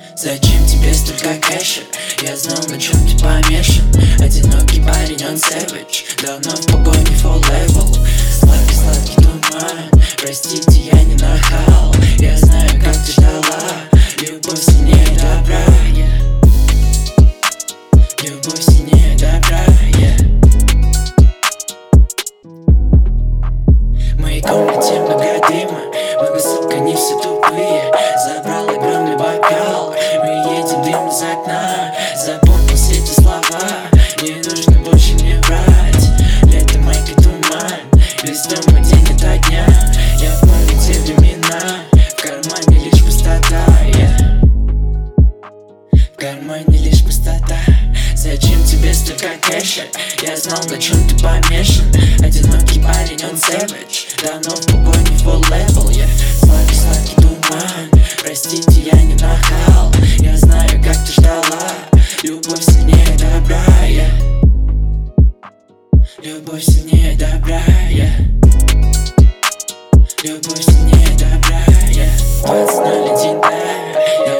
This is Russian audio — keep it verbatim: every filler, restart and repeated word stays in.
Зачем тебе столько кэша? Я знал, на чем ты помешан. Одинокий парень, он сэвидж, давно в погоне full level. Сладкий-сладкий туман, простите, я не нахал. Я знаю, как ты ждала, любовь сильнее добра, yeah. Любовь сильнее добра, yeah. В моей комнате много дыма, много сука, не все тупые. Забрал огромный бокал, мы едем дым из окна. Запомнил все эти слова, не нужно больше мне врать. Лето, майка, туман, без дома день ото дня. Я помню те времена, в кармане лишь пустота, yeah. В кармане лишь пустота. Зачем тебе столько кэша? Я знал, на чем ты помешан. Одинокий парень, он сэвидж, давно в погоне full level, yeah. Сладкий-сладкий туман, простите, я не нахал. Я знаю, как ты ждала, любовь сильнее добра, yeah. Любовь сильнее добра, yeah. Любовь сильнее добра, yeah. Двадцать ноль один, да,